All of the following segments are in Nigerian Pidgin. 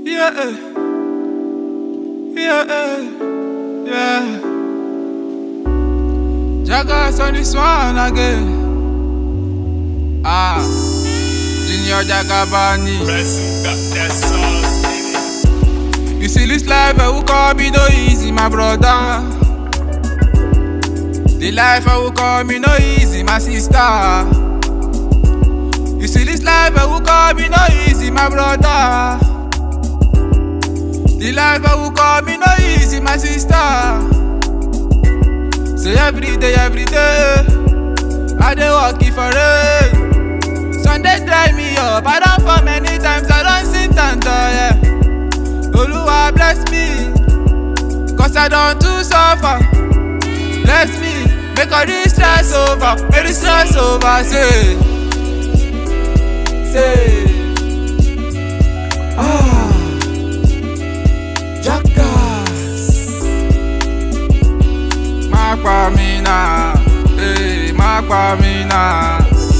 Yeah, yeah. Jagas on this one again. Junior Jagabani. That sauce, baby. You see this life I will call me no easy, my brother. The life I will call me no easy, my sister. You see this life I will call me no easy, my brother. The life I will call me no easy, my sister. Say every day, I dey work for it. Sunday dry me up, I don't fall many times, I don't sit and die. Oluwa bless me, cause I don't too suffer. Bless me, make all this stress over, make this stress over, say. Makpamina, hey, Makpamina.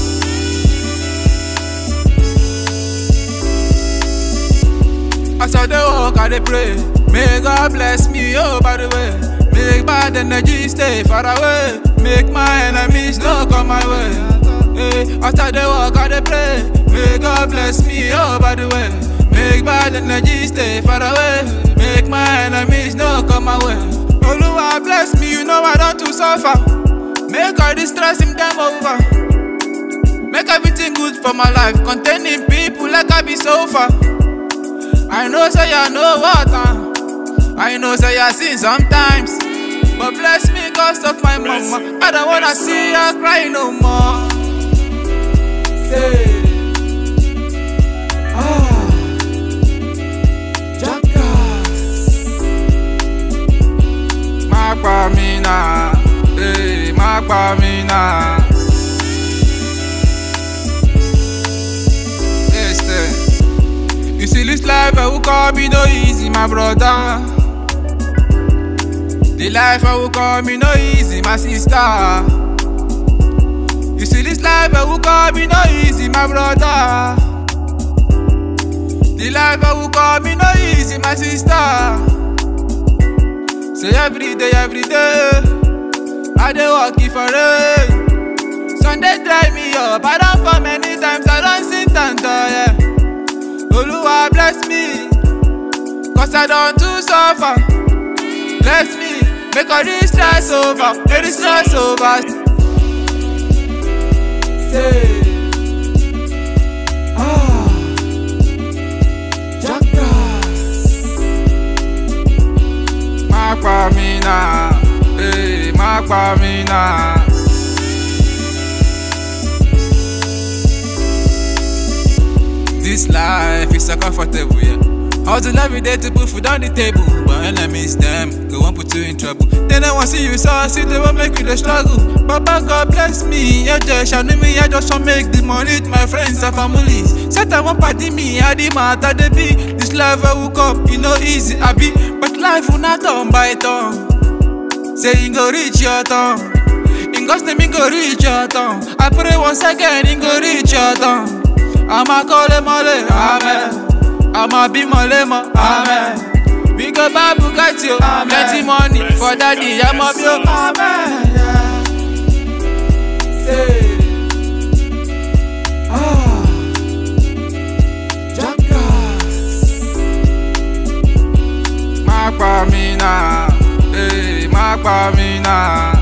As I dey walk, I dey pray. May God bless me, oh, by the way. Make bad energy stay far away. Make my enemies no come my way. Hey, as I dey walk, I dey pray. May God bless me, oh, by the way. Make bad energy stay far away. Make my enemies no come my way. Oluwa bless me, you know I don't too suffer. Make all this stress in them over. Make everything good for my life. Containing people like I be so far. I know say I know what I know say I sin sometimes. But bless me cause of my mama. I don't wanna see her cry no more. Say Makpamina, hey, Makpamina. You see this life I will call me no easy, my brother. The life I will call me no easy, my sister. You see this life I will call me no easy, my brother. The life I will call me no easy, my sister. Say every day, I dey work for it. Sunday dry me up, I don't fall many times, I don't sit and die. Oluwa bless me, cause I don't too suffer. Bless me, make all this stress over, make this stress over. Say Makpamina, hey, Makpamina. This life is so comfortable, yeah. Hustle every day to put food on the table, but enemies them go and put you in trouble. They don't want to see you succeed, they won't make you the struggle. Papa God bless me, yeah, just show me, I just want to make the money with my friends and families. Set I won't party me, I the matter they be. This life I woke up, you know easy I be, but life will not turn by turn. Say you go reach your turn, in God's name you go reach your turn. I pray once again, you go reach your turn. I'ma call him mole, amen. I'ma be molema, amen. We go buy Bugatti, plenty money for daddy, I'ma be amen. Say Makpamina, hey, Makpamina.